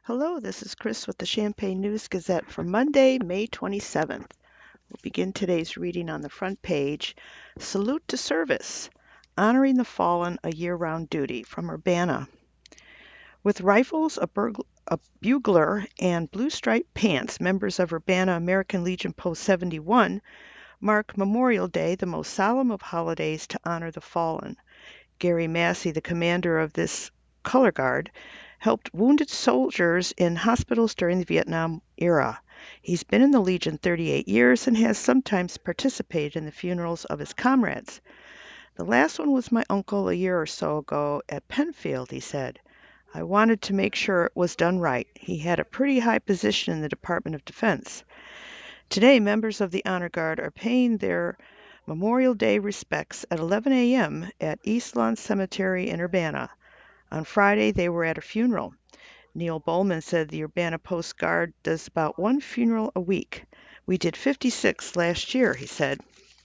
Hello, this is Chris with the Champaign News Gazette for Monday, May 27th. We'll begin today's reading on the front page. Salute to Service, Honoring the Fallen, a Year-Round Duty, from Urbana. With rifles, a bugler, and blue-striped pants, members of Urbana American Legion Post 71 mark Memorial Day, the most solemn of holidays, to honor the fallen. Gary Massey, the commander of this color guard, helped wounded soldiers in hospitals during the Vietnam era. He's been in the Legion 38 years and has sometimes participated in the funerals of his comrades. The last one was my uncle a year or so ago at Penfield, he said. I wanted to make sure it was done right. He had a pretty high position in the Department of Defense. Today, members of the Honor Guard are paying their Memorial Day respects at 11 a.m. at East Lawn Cemetery in Urbana. On Friday, they were at a funeral. Neil Bowman said the Urbana Post Guard does about one funeral a week. We did 56 last year, he said.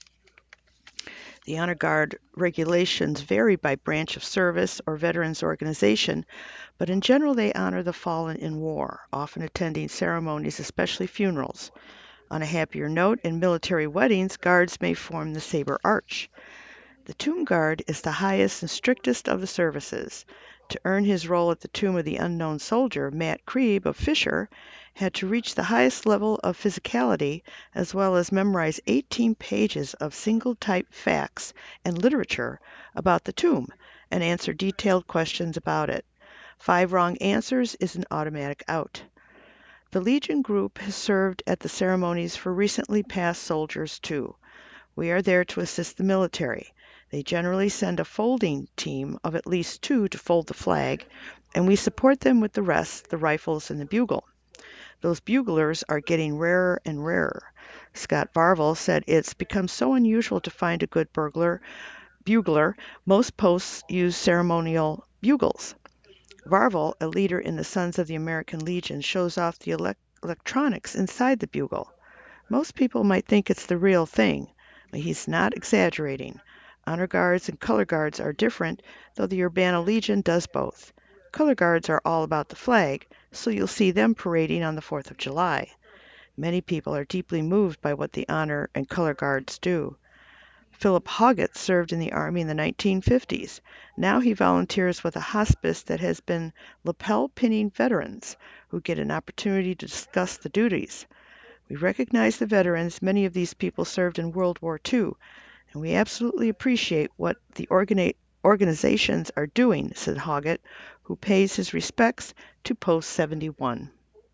The Honor Guard regulations vary by branch of service or veterans organization, but in general they honor the fallen in war, often attending ceremonies, especially funerals. On a happier note, in military weddings, guards may form the Saber Arch. The Tomb Guard is the highest and strictest of the services. To earn his role at the tomb of the unknown soldier, Matt Krieb of Fisher had to reach the highest level of physicality as well as memorize 18 pages of single-type facts and literature about the tomb and answer detailed questions about it. 5 wrong answers is an automatic out. The Legion group has served at the ceremonies for recently passed soldiers, too. We are there to assist the military. They generally send a folding team of at least 2 to fold the flag, and we support them with the rest, the rifles and the bugle. Those buglers are getting rarer and rarer. Scott Varvel said it's become so unusual to find a good bugler, most posts use ceremonial bugles. Varvel, a leader in the Sons of the American Legion, shows off the electronics inside the bugle. Most people might think it's the real thing, but he's not exaggerating. Honor Guards and Color Guards are different, though the Urbana Legion does both. Color Guards are all about the flag, so you'll see them parading on the 4th of July. Many people are deeply moved by what the Honor and Color Guards do. Philip Hoggett served in the Army in the 1950s. Now he volunteers with a hospice that has been lapel pinning veterans who get an opportunity to discuss the duties. We recognize the veterans. Many of these people served in World War II, and we absolutely appreciate what the organizations are doing, said Hoggett, who pays his respects to Post 71.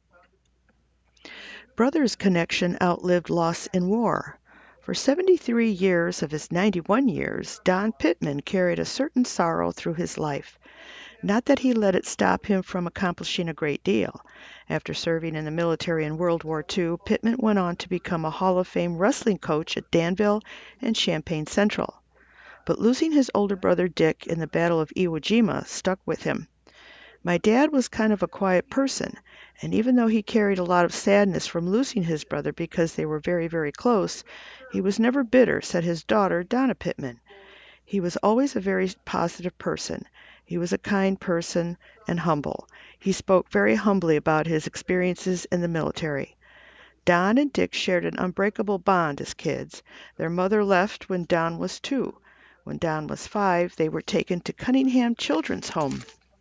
Brothers' connection outlived loss in war. For 73 years of his 91 years, Don Pittman carried a certain sorrow through his life. Not that he let it stop him from accomplishing a great deal. After serving in the military in World War II, Pittman went on to become a Hall of Fame wrestling coach at Danville and Champaign Central. But losing his older brother Dick in the Battle of Iwo Jima stuck with him. My dad was kind of a quiet person, and even though he carried a lot of sadness from losing his brother because they were very, very close, he was never bitter, said his daughter, Donna Pittman. He was always a very positive person. He was a kind person and humble. He spoke very humbly about his experiences in the military. Don and Dick shared an unbreakable bond as kids. Their mother left when Don was 2. When Don was 5, they were taken to Cunningham Children's Home.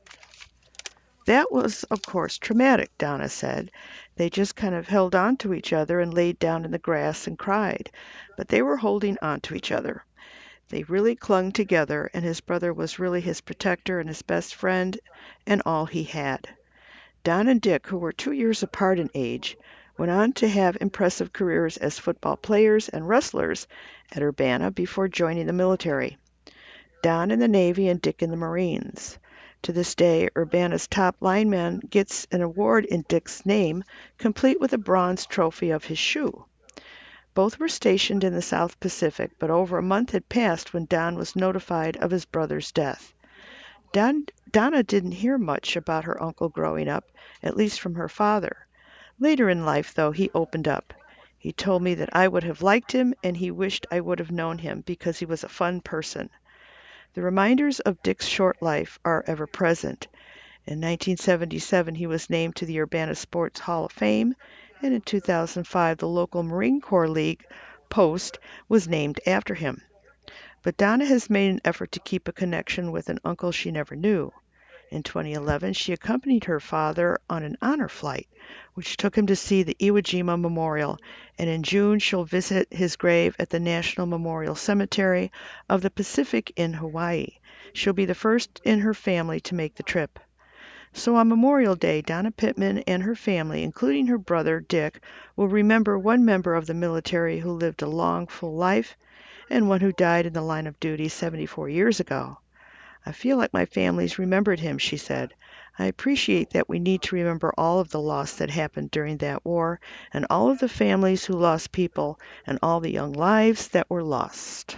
That was, of course, traumatic, Donna said. They just kind of held on to each other and laid down in the grass and cried. But they were holding on to each other. They really clung together, and his brother was really his protector and his best friend and all he had. Don and Dick, who were 2 years apart in age, went on to have impressive careers as football players and wrestlers at Urbana before joining the military. Don in the Navy and Dick in the Marines. To this day, Urbana's top lineman gets an award in Dick's name, complete with a bronze trophy of his shoe. Both were stationed in the South Pacific, but over a month had passed when Don was notified of his brother's death. Donna didn't hear much about her uncle growing up, at least from her father. Later in life, though, he opened up. He told me that I would have liked him and he wished I would have known him because he was a fun person. The reminders of Dick's short life are ever present. In 1977, he was named to the Urbana Sports Hall of Fame, and in 2005, the local Marine Corps League post was named after him. But Donna has made an effort to keep a connection with an uncle she never knew. In 2011, she accompanied her father on an honor flight, which took him to see the Iwo Jima Memorial, and in June she'll visit his grave at the National Memorial Cemetery of the Pacific in Hawaii. She'll be the first in her family to make the trip. So on Memorial Day, Donna Pittman and her family, including her brother Dick, will remember one member of the military who lived a long, full life and one who died in the line of duty 74 years ago. I feel like my family's remembered him, she said. I appreciate that we need to remember all of the loss that happened during that war and all of the families who lost people and all the young lives that were lost.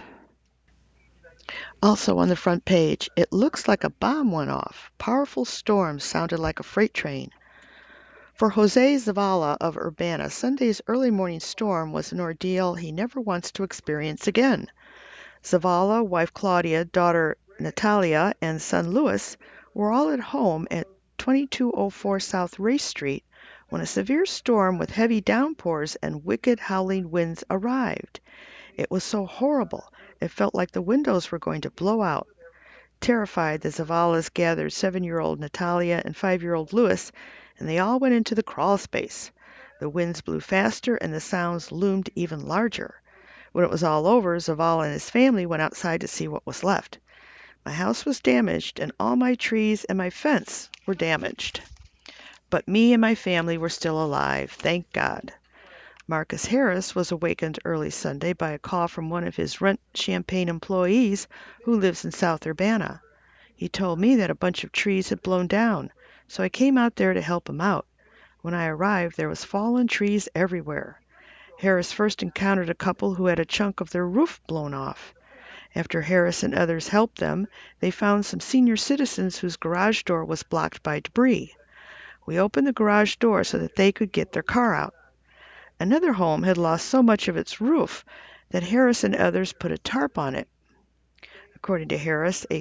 Also on the front page, it looks like a bomb went off. Powerful storms sounded like a freight train. For Jose Zavala of Urbana, Sunday's early morning storm was an ordeal he never wants to experience again. Zavala, wife Claudia, daughter Natalia, and son Louis were all at home at 2204 South Race Street when a severe storm with heavy downpours and wicked howling winds arrived. It was so horrible, it felt like the windows were going to blow out. Terrified, the Zavalas gathered 7-year-old Natalia and 5-year-old Louis, and they all went into the crawl space. The winds blew faster and the sounds loomed even larger. When it was all over, Zavala and his family went outside to see what was left. My house was damaged, and all my trees and my fence were damaged. But me and my family were still alive, thank God. Marcus Harris was awakened early Sunday by a call from one of his Rent Champaign employees who lives in South Urbana. He told me that a bunch of trees had blown down, so I came out there to help him out. When I arrived, there was fallen trees everywhere. Harris first encountered a couple who had a chunk of their roof blown off. After Harris and others helped them, they found some senior citizens whose garage door was blocked by debris. We opened the garage door so that they could get their car out. Another home had lost so much of its roof that Harris and others put a tarp on it. According to Harris, a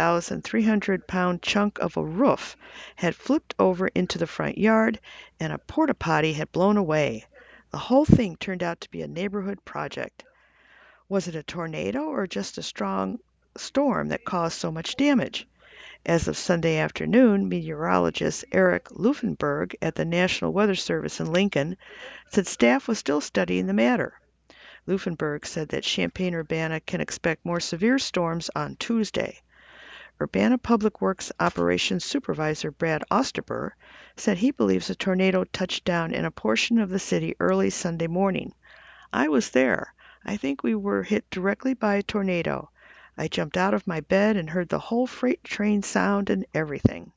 3,300-pound chunk of a roof had flipped over into the front yard, and a porta-potty had blown away. The whole thing turned out to be a neighborhood project. Was it a tornado or just a strong storm that caused so much damage? As of Sunday afternoon, meteorologist Eric Lufenberg at the National Weather Service in Lincoln said staff was still studying the matter. Lufenberg said that Champaign-Urbana can expect more severe storms on Tuesday. Urbana Public Works Operations Supervisor Brad Osterber said he believes a tornado touched down in a portion of the city early Sunday morning. I was there. I think we were hit directly by a tornado. I jumped out of my bed and heard the whole freight train sound and everything.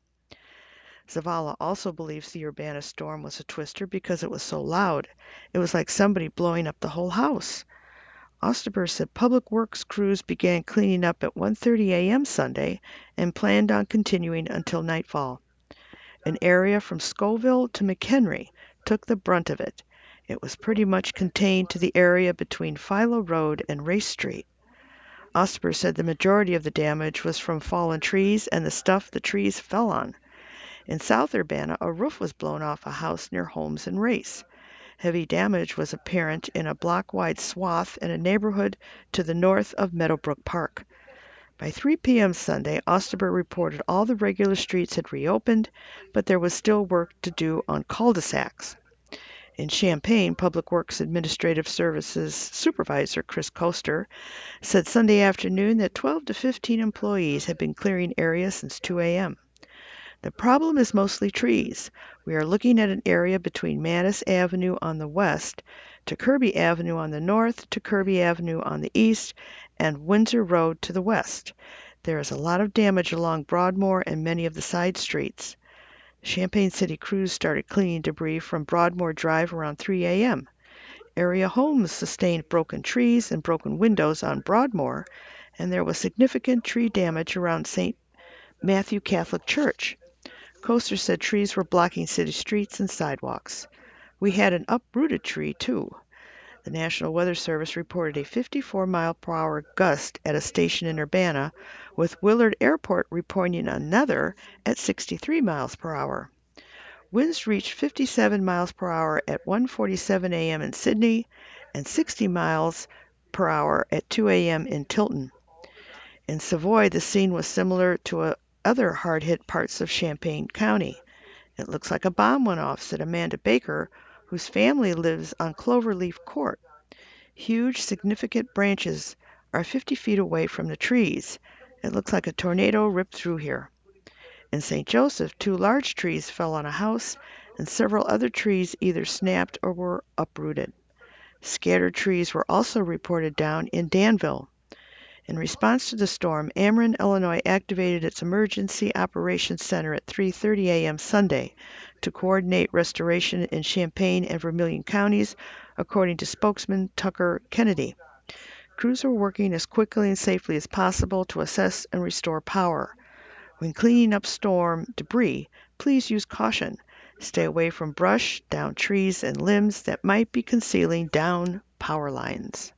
Zavala also believes the Urbana storm was a twister because it was so loud. It was like somebody blowing up the whole house. Osterberg said Public Works crews began cleaning up at 1:30 a.m. Sunday and planned on continuing until nightfall. An area from Scoville to McHenry took the brunt of it. It was pretty much contained to the area between Philo Road and Race Street. Osterberg said the majority of the damage was from fallen trees and the stuff the trees fell on. In South Urbana, a roof was blown off a house near Holmes and Race. Heavy damage was apparent in a block-wide swath in a neighborhood to the north of Meadowbrook Park. By 3 p.m. Sunday, Osterberg reported all the regular streets had reopened, but there was still work to do on cul-de-sacs. In Champaign, Public Works Administrative Services Supervisor Chris Koester said Sunday afternoon that 12 to 15 employees had been clearing areas since 2 a.m. The problem is mostly trees. We are looking at an area between Mattis Avenue on the west to Kirby Avenue on the north to Kirby Avenue on the east and Windsor Road to the west. There is a lot of damage along Broadmoor and many of the side streets. Champaign City crews started cleaning debris from Broadmoor Drive around 3 a.m. Area homes sustained broken trees and broken windows on Broadmoor, and there was significant tree damage around St. Matthew Catholic Church. Koester said trees were blocking city streets and sidewalks. We had an uprooted tree, too. The National Weather Service reported a 54-mile-per-hour gust at a station in Urbana, with Willard Airport reporting another at 63 miles per hour. Winds reached 57 miles per hour at 1:47 a.m. in Sydney and 60 miles per hour at 2 a.m. in Tilton. In Savoy, the scene was similar to other hard-hit parts of Champaign County. "It looks like a bomb went off," said Amanda Baker, whose family lives on Cloverleaf Court. "Huge, significant branches are 50 feet away from the trees. It looks like a tornado ripped through here." In St. Joseph, 2 large trees fell on a house, and several other trees either snapped or were uprooted. Scattered trees were also reported down in Danville. In response to the storm, Ameren, Illinois activated its Emergency Operations Center at 3:30 a.m. Sunday to coordinate restoration in Champaign and Vermilion counties, according to spokesman Tucker Kennedy. Crews are working as quickly and safely as possible to assess and restore power. When cleaning up storm debris, please use caution. Stay away from brush, downed trees, and limbs that might be concealing down power lines.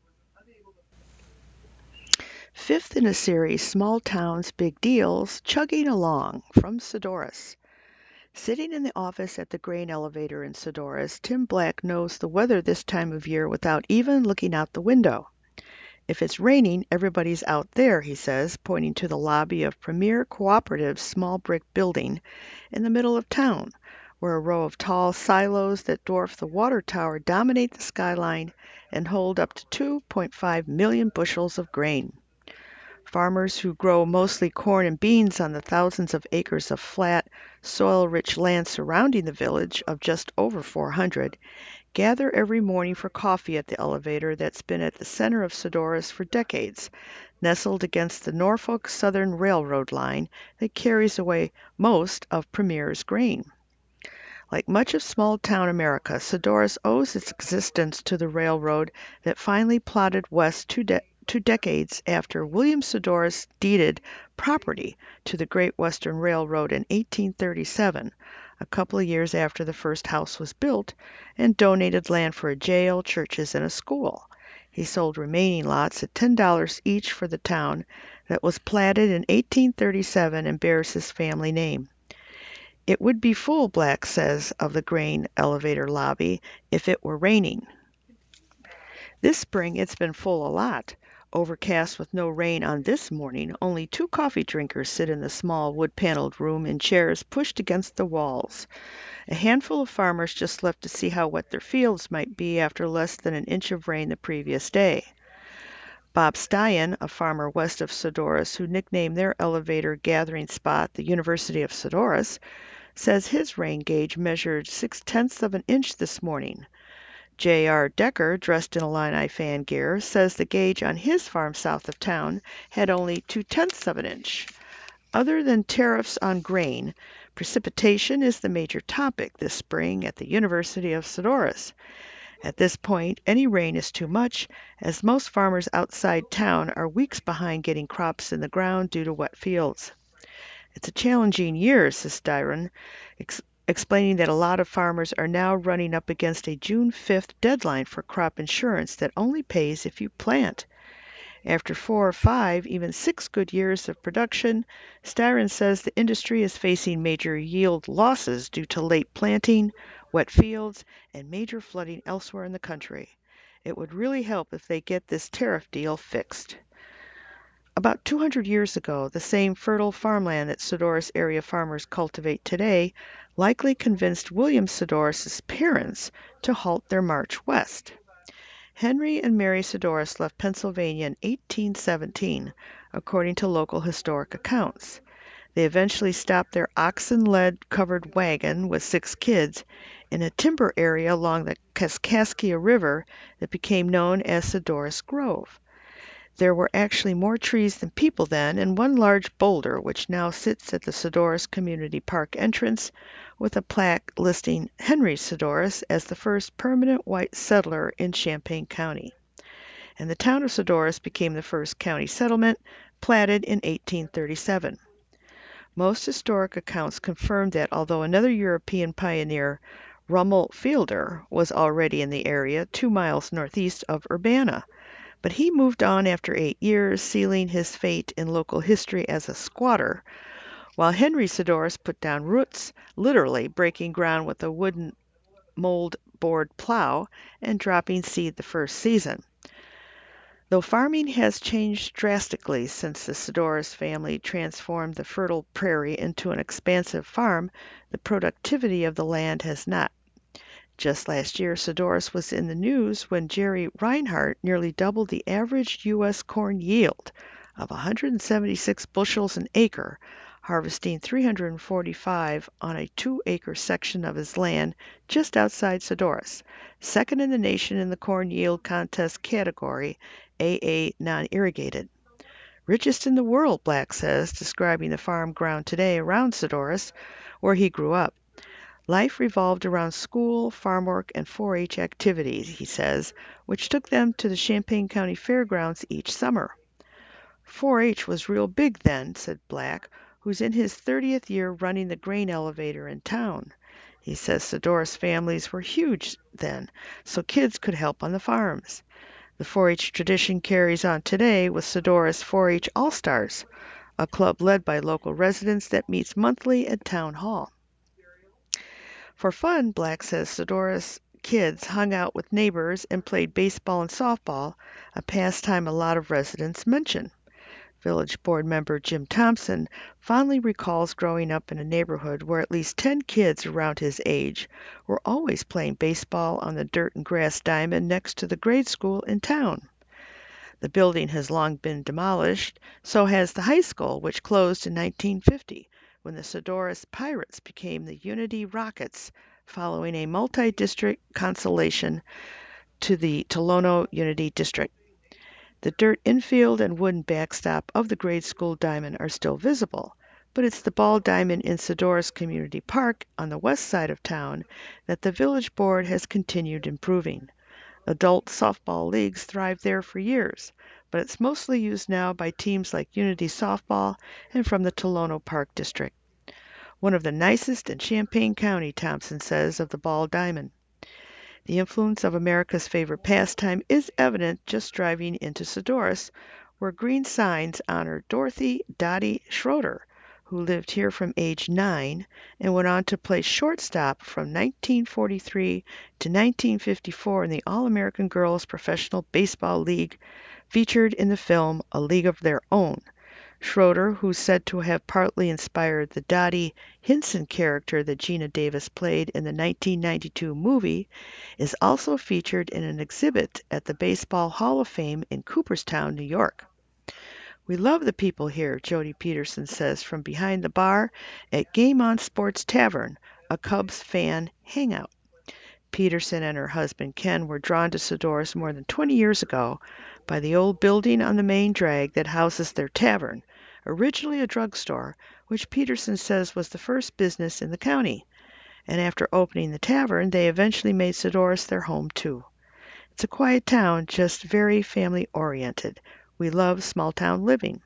Fifth in a series, Small Towns, Big Deals, chugging along, from Sedoras. Sitting in the office at the grain elevator in Sedoras, Tim Black knows the weather this time of year without even looking out the window. "If it's raining, everybody's out there," he says, pointing to the lobby of Premier Cooperative's small brick building in the middle of town, where a row of tall silos that dwarf the water tower dominate the skyline and hold up to 2.5 million bushels of grain. Farmers who grow mostly corn and beans on the thousands of acres of flat, soil-rich land surrounding the village of just over 400 gather every morning for coffee at the elevator that's been at the center of Sedoras for decades, nestled against the Norfolk Southern Railroad line that carries away most of Premier's grain. Like much of small-town America, Sedoras owes its existence to the railroad that finally plodded west 2 decades after William Sedoras deeded property to the Great Western Railroad in 1837, a couple of years after the first house was built, and donated land for a jail, churches, and a school. He sold remaining lots at $10 each for the town that was platted in 1837 and bears his family name. "It would be full," Black says of the grain elevator lobby, "if it were raining. This spring it's been full a lot. Overcast with no rain on this morning, only 2 coffee drinkers sit in the small wood-paneled room in chairs pushed against the walls. A handful of farmers just left to see how wet their fields might be after less than an inch of rain the previous day." Bob Steyan, a farmer west of Sedoras who nicknamed their elevator gathering spot the University of Sedoras, says his rain gauge measured 6/10 of an inch this morning. J.R. Decker, dressed in Illini fan gear, says the gauge on his farm south of town had only 2/10 of an inch. Other than tariffs on grain, precipitation is the major topic this spring at the University of Sedoras. At this point, any rain is too much, as most farmers outside town are weeks behind getting crops in the ground due to wet fields. "It's a challenging year," says Styron, explaining that a lot of farmers are now running up against a June 5th deadline for crop insurance that only pays if you plant. After 4 or 5, even 6 good years of production, Styron says the industry is facing major yield losses due to late planting, wet fields, and major flooding elsewhere in the country. It would really help if they get this tariff deal fixed. About 200 years ago, the same fertile farmland that Sedoras area farmers cultivate today likely convinced William Sedoras' parents to halt their march west. Henry and Mary Sedoras left Pennsylvania in 1817, according to local historic accounts. They eventually stopped their oxen-led covered wagon with 6 kids in a timber area along the Kaskaskia River that became known as Sedoras Grove. There were actually more trees than people then, and one large boulder which now sits at the Sedoras Community Park entrance with a plaque listing Henry Sedoras as the first permanent white settler in Champaign County. And the town of Sedoras became the first county settlement, platted in 1837. Most historic accounts confirm that although another European pioneer, Rummel Fielder was already in the area 2 miles northeast of Urbana, but he moved on after 8 years, sealing his fate in local history as a squatter, while Henry Sidoris put down roots, literally breaking ground with a wooden mold board plow and dropping seed the first season. Though farming has changed drastically since the Sidoris family transformed the fertile prairie into an expansive farm, the productivity of the land has not. Just last year, Sidoris was in the news when Jerry Reinhardt nearly doubled the average U.S. corn yield of 176 bushels an acre, harvesting 345 on a 2-acre section of his land just outside Sidoris, second in the nation in the corn yield contest category, AA non-irrigated. Richest in the world, Black says, describing the farm ground today around Sidoris, where he grew up. Life revolved around school, farm work, and 4-H activities, he says, which took them to the Champaign County Fairgrounds each summer. 4-H was real big then, said Black, who's in his 30th year running the grain elevator in town. He says Sidoris families were huge then, so kids could help on the farms. The 4-H tradition carries on today with Sidoris 4-H All-Stars, a club led by local residents that meets monthly at Town Hall. For fun, Black says Sidoris kids hung out with neighbors and played baseball and softball, a pastime a lot of residents mention. Village Board member Jim Thompson fondly recalls growing up in a neighborhood where at least 10 kids around his age were always playing baseball on the dirt and grass diamond next to the grade school in town. The building has long been demolished, so has the high school, which closed in 1950 when the Sidoris Pirates became the Unity Rockets following a multi-district consolation to the Tolono Unity District. The dirt infield and wooden backstop of the grade school diamond are still visible, but it's the ball diamond in Sidoris Community Park on the west side of town that the village board has continued improving. Adult softball leagues thrived there for years, but it's mostly used now by teams like Unity Softball and from the Tolono Park District. One of the nicest in Champaign County, Thompson says of the ball diamond. The influence of America's favorite pastime is evident just driving into Sidoris, where green signs honor Dorothy Dottie Schroeder, who lived here from age 9 and went on to play shortstop from 1943 to 1954 in the All-American Girls Professional Baseball League, featured in the film A League of Their Own. Schroeder, who's said to have partly inspired the Dottie Hinson character that Geena Davis played in the 1992 movie, is also featured in an exhibit at the Baseball Hall of Fame in Cooperstown, New York. We love the people here, Jody Peterson says from behind the bar at Game On Sports Tavern, a Cubs fan hangout. Peterson and her husband Ken were drawn to Sidoris more than 20 years ago by the old building on the main drag that houses their tavern, originally a drugstore, which Peterson says was the first business in the county. And after opening the tavern, they eventually made Sidoris their home too. It's a quiet town, just very family-oriented. We love small-town living.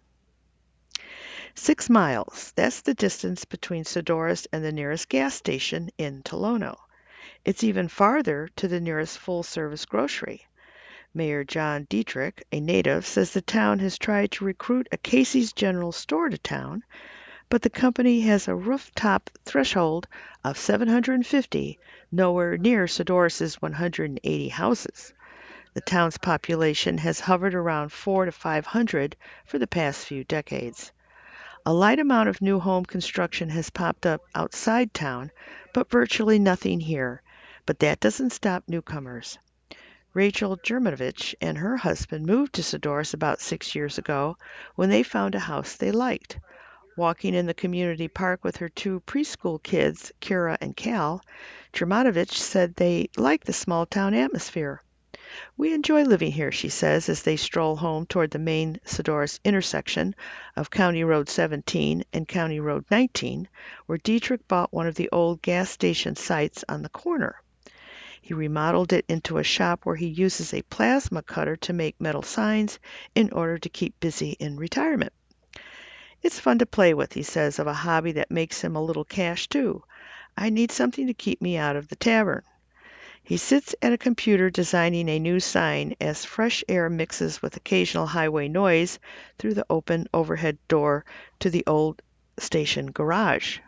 6 miles. That's the distance between Sidoris and the nearest gas station in Tolono. It's even farther to the nearest full-service grocery. Mayor John Dietrich, a native, says the town has tried to recruit a Casey's General Store to town, but the company has a rooftop threshold of 750, nowhere near Sidoris's 180 houses. The town's population has hovered around 400 to 500 for the past few decades. A light amount of new home construction has popped up outside town, but virtually nothing here. But that doesn't stop newcomers. Rachel Germanovich and her husband moved to Sidoris about 6 years ago when they found a house they liked. Walking in the community park with her 2 preschool kids, Kira and Cal, Germanovich said they like the small town atmosphere. We enjoy living here, she says, as they stroll home toward the main Sidoris intersection of County Road 17 and County Road 19, where Dietrich bought one of the old gas station sites on the corner. He remodeled it into a shop where he uses a plasma cutter to make metal signs in order to keep busy in retirement. It's fun to play with, he says, of a hobby that makes him a little cash too. I need something to keep me out of the tavern. He sits at a computer designing a new sign as fresh air mixes with occasional highway noise through the open overhead door to the old station garage.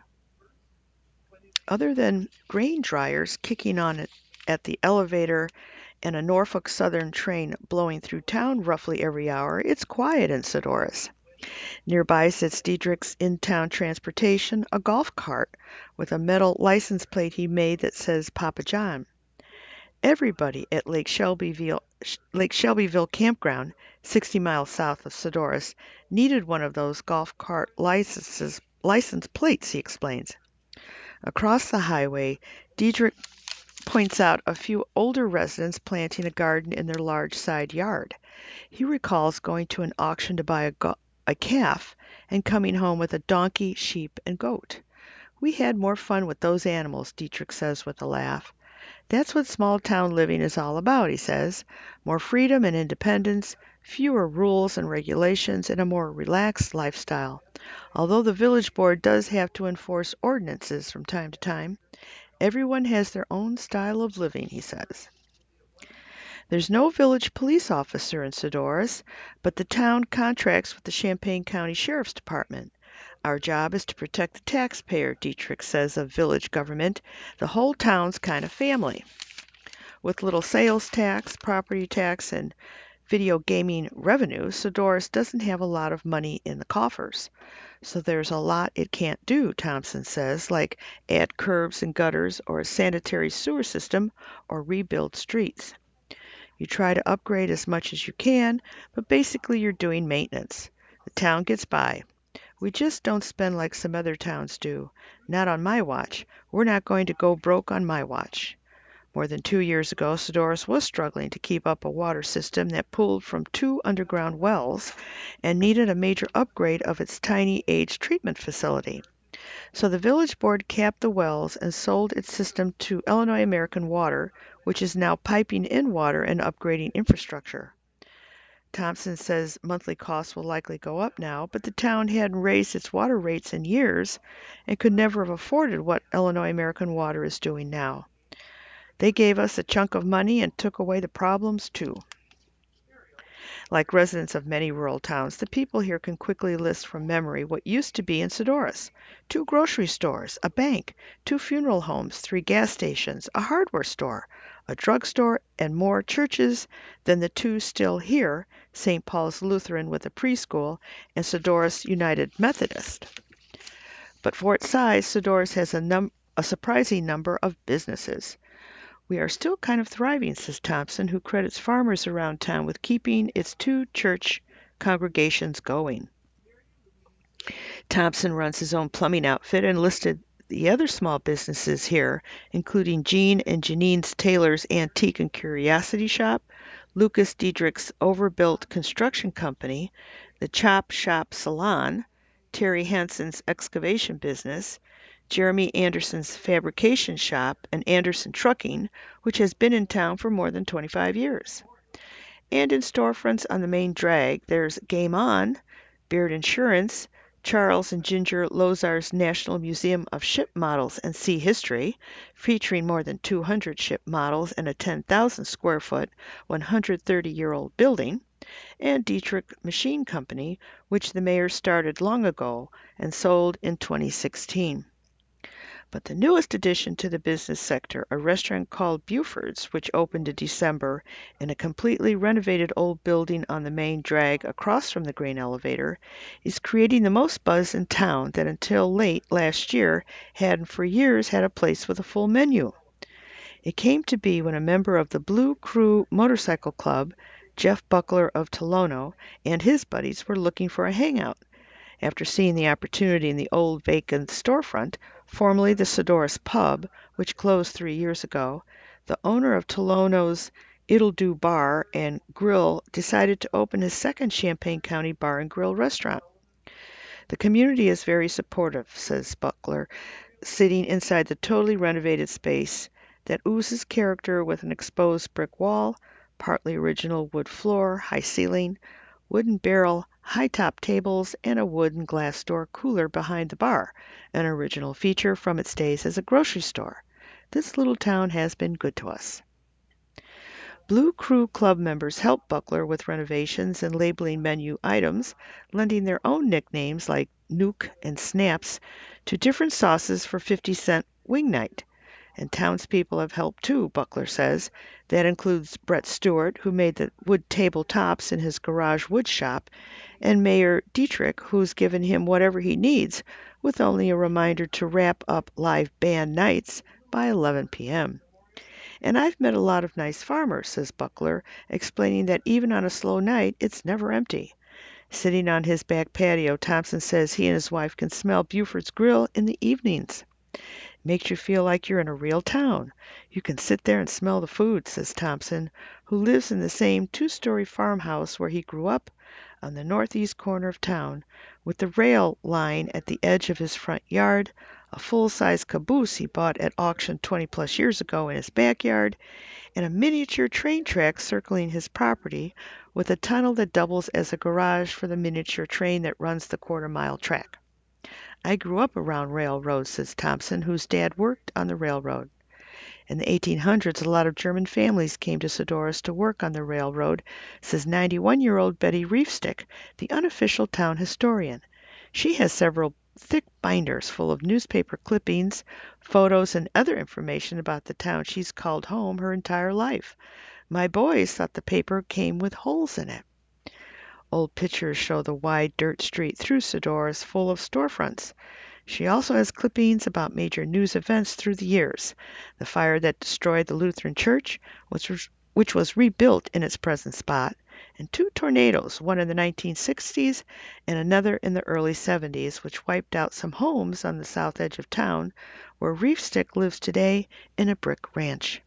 Other than grain dryers kicking on at the elevator and a Norfolk Southern train blowing through town roughly every hour, it's quiet in Sedoris. Nearby sits Diedrich's in-town transportation, a golf cart with a metal license plate he made that says Papa John. Everybody at Lake Shelbyville Campground, 60 miles south of Sedoris, needed one of those golf cart license plates, he explains. Across the highway, Diedrich points out a few older residents planting a garden in their large side yard. He recalls going to an auction to buy a calf and coming home with a donkey, sheep, and goat. We had more fun with those animals, Dietrich says with a laugh. That's what small town living is all about, he says. More freedom and independence, fewer rules and regulations, and a more relaxed lifestyle. Although the village board does have to enforce ordinances from time to time, everyone has their own style of living, he says. There's no village police officer in Sedoris, but the town contracts with the Champaign County Sheriff's Department. Our job is to protect the taxpayer, Dietrich says of village government. The whole town's kind of family. With little sales tax, property tax, and video gaming revenue, Sedoris doesn't have a lot of money in the coffers. So there's a lot it can't do, Thompson says, like add curbs and gutters or a sanitary sewer system or rebuild streets. You try to upgrade as much as you can, but basically you're doing maintenance. The town gets by. We just don't spend like some other towns do. Not on my watch. We're not going to go broke on my watch. More than 2 years ago, Sedoris was struggling to keep up a water system that pulled from 2 underground wells and needed a major upgrade of its tiny age treatment facility. So the village board capped the wells and sold its system to Illinois American Water, which is now piping in water and upgrading infrastructure. Thompson says monthly costs will likely go up now, but the town hadn't raised its water rates in years and could never have afforded what Illinois American Water is doing now. They gave us a chunk of money and took away the problems too. Like residents of many rural towns, the people here can quickly list from memory what used to be in Sedoris: 2 grocery stores, a bank, 2 funeral homes, 3 gas stations, a hardware store, a drugstore, and more churches than the 2 still here, St. Paul's Lutheran with a preschool and Sedoris United Methodist. But for its size, Sedoris has a surprising number of businesses. We are still kind of thriving, says Thompson, who credits farmers around town with keeping its 2 church congregations going. Thompson runs his own plumbing outfit and listed the other small businesses here, including Jean and Janine's Taylor's Antique and Curiosity Shop, Lucas Diedrich's Overbuilt Construction Company, the Chop Shop Salon, Terry Hansen's excavation business, Jeremy Anderson's fabrication shop, and Anderson Trucking, which has been in town for more than 25 years. And in storefronts on the main drag, there's Game On, Beard Insurance, Charles and Ginger Lozar's National Museum of Ship Models and Sea History, featuring more than 200 ship models in a 10,000 square foot, 130-year-old building, and Dietrich Machine Company, which the mayor started long ago and sold in 2016. But the newest addition to the business sector, a restaurant called Buford's, which opened in December in a completely renovated old building on the main drag across from the grain elevator, is creating the most buzz in town that until late last year hadn't for years had a place with a full menu. It came to be when a member of the Blue Crew Motorcycle Club, Jeff Buckler of Tolono, and his buddies were looking for a hangout. After seeing the opportunity in the old vacant storefront, formerly the Sedoris Pub, which closed 3 years ago, the owner of Tolono's It'll Do Bar and Grill decided to open his second Champaign County bar and grill restaurant. The community is very supportive, says Buckler, sitting inside the totally renovated space that oozes character with an exposed brick wall, partly original wood floor, high ceiling, wooden barrel high-top tables, and a wood and glass door cooler behind the bar, an original feature from its days as a grocery store. This little town has been good to us. Blue Crew Club members help Buckler with renovations and labeling menu items, lending their own nicknames like Nuke and Snaps to different sauces for 50-cent wing night. And townspeople have helped too, Buckler says. That includes Brett Stewart, who made the wood table tops in his garage wood shop, and Mayor Dietrich, who's given him whatever he needs, with only a reminder to wrap up live band nights by 11 p.m. And I've met a lot of nice farmers, says Buckler, explaining that even on a slow night, it's never empty. Sitting on his back patio, Thompson says he and his wife can smell Buford's Grill in the evenings. Makes you feel like you're in a real town. You can sit there and smell the food, says Thompson, who lives in the same two-story farmhouse where he grew up on the northeast corner of town, with the rail line at the edge of his front yard, a full-size caboose he bought at auction 20-plus years ago in his backyard, and a miniature train track circling his property with a tunnel that doubles as a garage for the miniature train that runs the quarter-mile track. I grew up around railroads, says Thompson, whose dad worked on the railroad. In the 1800s, a lot of German families came to Sodorus to work on the railroad, says 91-year-old Betty Reefstick, the unofficial town historian. She has several thick binders full of newspaper clippings, photos, and other information about the town she's called home her entire life. My boys thought the paper came with holes in it. Old pictures show the wide dirt street through Sodorus full of storefronts. She also has clippings about major news events through the years. The fire that destroyed the Lutheran Church, which was rebuilt in its present spot, and two tornadoes, one in the 1960s and another in the early 70s, which wiped out some homes on the south edge of town, where Reefstick lives today in a brick ranch.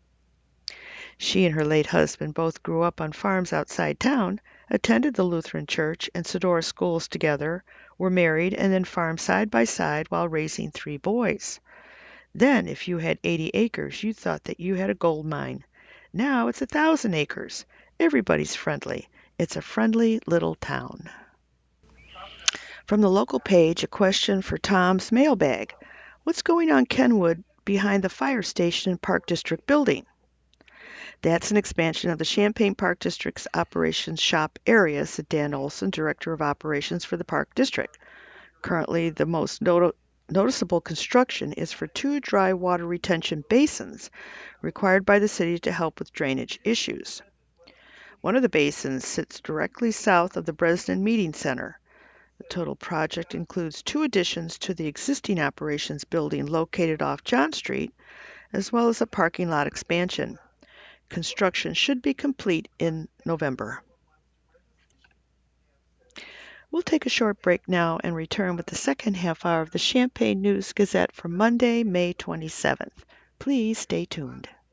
She and her late husband both grew up on farms outside town, attended the Lutheran Church and Sodorus schools together, were married, and then farmed side by side while raising 3 boys. Then, if you had 80 acres, you thought that you had a gold mine. Now it's 1,000 acres. Everybody's friendly. It's a friendly little town. From the local page, a question for Tom's mailbag. What's going on Kenwood behind the fire station and Park District building? That's an expansion of the Champaign Park District's operations shop area, said Dan Olson, Director of Operations for the Park District. Currently, the most noticeable construction is for 2 dry water retention basins required by the city to help with drainage issues. One of the basins sits directly south of the Bresnan Meeting Center. The total project includes 2 additions to the existing operations building located off John Street, as well as a parking lot expansion. Construction should be complete in November. We'll take a short break now and return with the second half hour of the Champaign News Gazette for Monday, May 27th. Please stay tuned.